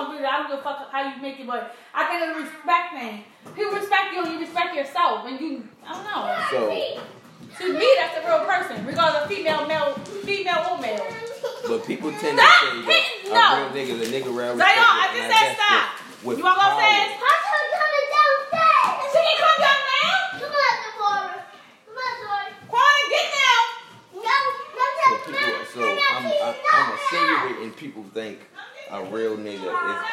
I don't give a fuck how you make it, but I think it's a respect thing. People respect you and you respect yourself, and you, I don't know. So to me, that's the real person, regardless of female or male. But people tend to say that a real nigga, the nigga real respect. I just said stop. You want to go upstairs? She can come down now. Come on, Deborah. Quan, get down. So I'm insinuating people think a real nigga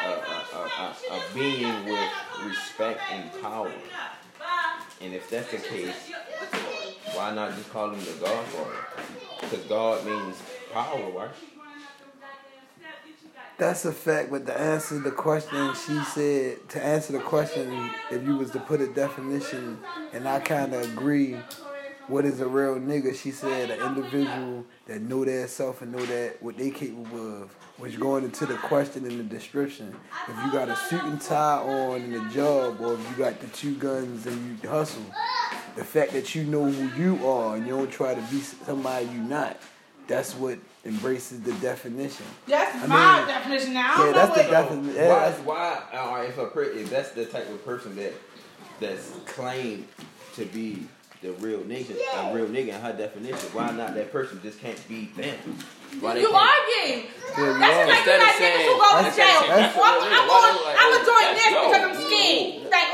is a being with respect and power. And if that's the case, why not just call him the Godfather? Because God means power, right? That's a fact, but to answer the question, to answer the question, if you was to put a definition, and I kind of agree, what is a real nigga? She said an individual that know their self and know that what they capable of. Which going into the question in the description, if you got a suit and tie on in a job, or if you got the 2 guns and you hustle, the fact that you know who you are and you don't try to be somebody you not, that's what embraces the definition. That's my definition now. Yeah, that's the definition. If that's the type of person that's claimed to be the real nigga, a real nigga in her definition, why not that person just can't be them? Why you arguing? That's like you got niggas who go to jail. I'm enjoying this because I'm scared. Like,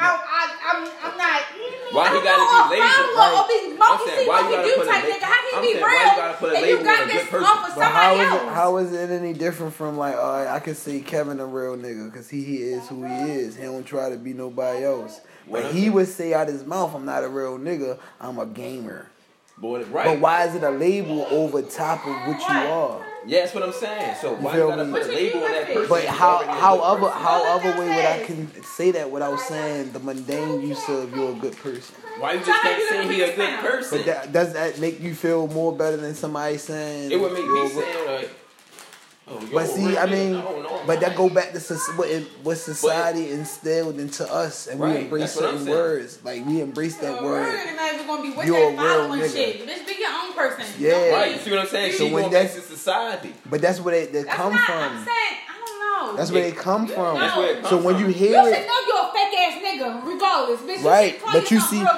I'm not. Why he gotta be lazy? I'm saying, why you gotta put a label? How can he be real? And you got this off of somebody else. How is it any different from like, I can say Kevin a real nigga because he is who he is. He don't try to be nobody else. But he would say out his mouth, I'm not a real nigga, I'm a gamer. But why is it a label over top of what you are? Yeah, that's what I'm saying. So why you gotta put a label on that person? But however way would I can say that without saying the mundane use of you're a good person? Why you just can't say he a good person? But does that make you feel more better than somebody saying? It would make me say like. But see, but that go back to what society instilled into us, and we embrace certain words. Like we embrace that word. You're a real nigga. Bitch, be your own person. Yeah, right. You see what I'm saying? So when that's society. But that's where they come from. I'm saying, I don't know. That's where they come from. That's where it comes so when you hear you should know you're a fake ass nigga, regardless, bitch. Right, but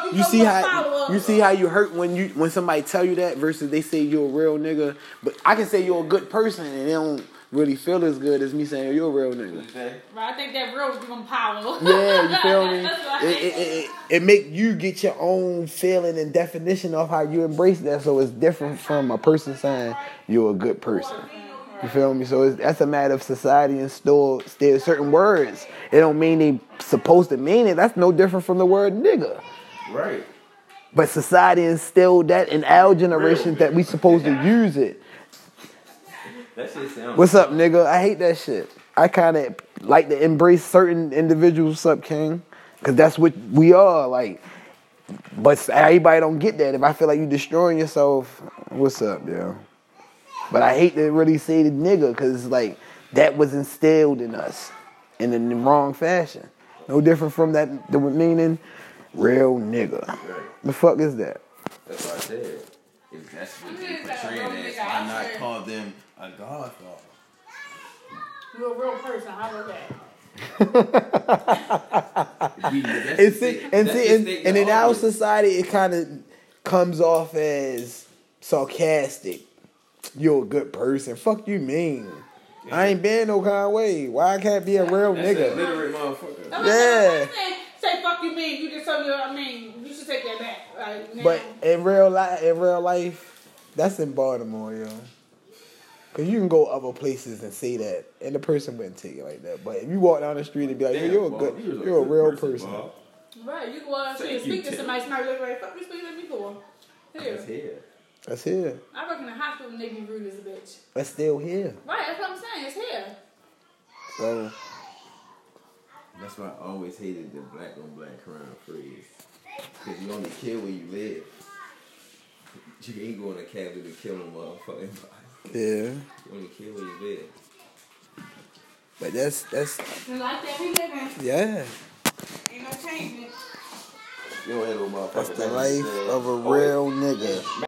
you see how you hurt when somebody tell you that versus they say you're a real nigga. But I can say you're a good person and they don't really feel as good as me saying you're a real nigga. Right, I think that real is gonna power. Yeah, you feel me? It make you get your own feeling and definition of how you embrace that, so it's different from a person saying you're a good person. You feel me? So that's a matter of society and still certain words. It don't mean they supposed to mean it. That's no different from the word nigga. Right. But society instilled that in our generation that we supposed to use it. That shit sounds. What's up, nigga? I hate that shit. I kind of like to embrace certain individuals. What's up, King? Because that's what we are. Like, but everybody don't get that. If I feel like you destroying yourself, what's up, yo? But I hate to really say the nigga because like that was instilled in us in the wrong fashion. No different from that the meaning real nigga. Right. The fuck is that? That's what I said. If that's what they portraying as, why not call them a godfather? You're a real person. How about that? And in our society, it kind of comes off as sarcastic. You're a good person. Fuck you mean? Yeah. I ain't been no kind of way. Why I can't be a real nigga? A literate motherfucker. Yeah. Say fuck you mean? You just told me. I mean, you should take that back. Like, but in real life, that's in Baltimore, yo. Cause you can go other places and say that, and the person wouldn't take it like that. But if you walk down the street and be like, you're a real person. Right, you go out there and speak to somebody like, fuck you speaking to me for? That's here. I work in a hospital and they be rude as a bitch. That's still here. Right, that's what I'm saying. It's here. So that's why I always hated the black on black crime phrase. Because you only kill where you live. You ain't going to cabin to kill a motherfucking body. Yeah. You only kill where you live. But that's like that we living. Yeah. Ain't no changing. You don't have no motherfucker. That's the life of a real nigga.